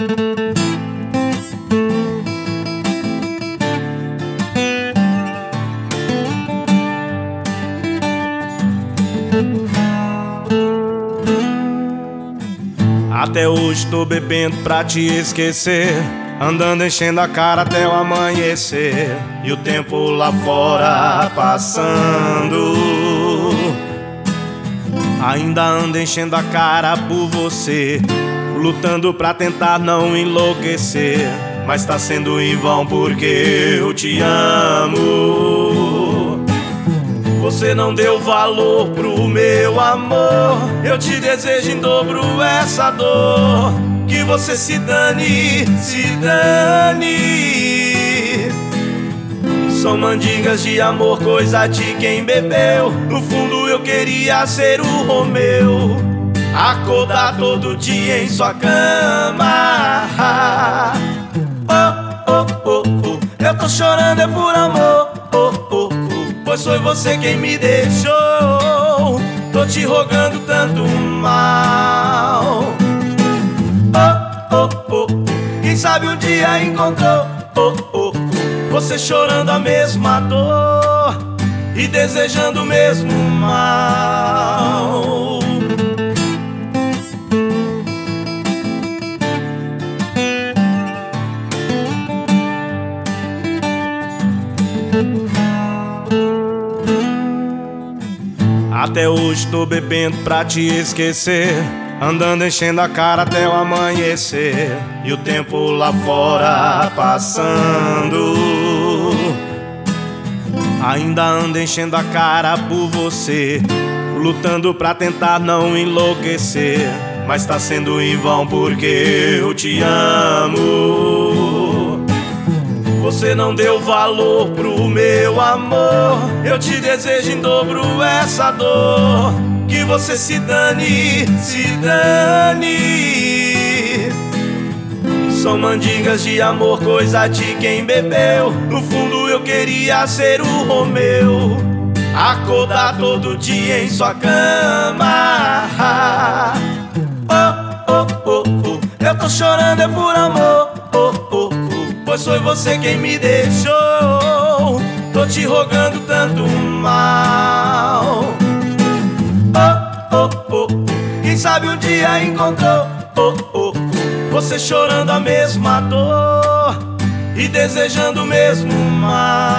Até hoje tô bebendo pra te esquecer, andando enchendo a cara até o amanhecer, e o tempo lá fora passando. Ainda ando enchendo a cara por você, lutando pra tentar não enlouquecer, mas tá sendo em vão porque eu te amo. Você não deu valor pro meu amor, eu te desejo em dobro essa dor. Que você se dane, se dane. São mandingas de amor, coisa de quem bebeu. No fundo eu queria ser o Romeu, acordar todo dia em sua cama. Oh, oh, oh, oh. Eu tô chorando é por amor, oh, oh, oh. Pois foi você quem me deixou. Tô te rogando tanto mal. Oh, oh, oh. Quem sabe um dia encontrou, oh, oh, oh. Você chorando a mesma dor e desejando o mesmo mal. Até hoje tô bebendo pra te esquecer, andando enchendo a cara até o amanhecer, e o tempo lá fora passando. Ainda ando enchendo a cara por você, lutando pra tentar não enlouquecer, mas tá sendo em vão porque eu te amo. Você não deu valor pro meu amor, eu te desejo em dobro essa dor. Que você se dane, se dane. São mandingas de amor, coisa de quem bebeu. No fundo eu queria ser o Romeu, acordar todo dia em sua cama. Oh, oh, oh, oh. Eu tô chorando é por amor, oh, oh, oh. Pois foi você quem me deixou. Tô te rogando tanto mal. Oh, oh, oh. Quem sabe um dia encontrou, oh, oh, oh. Você chorando a mesma dor e desejando o mesmo mal.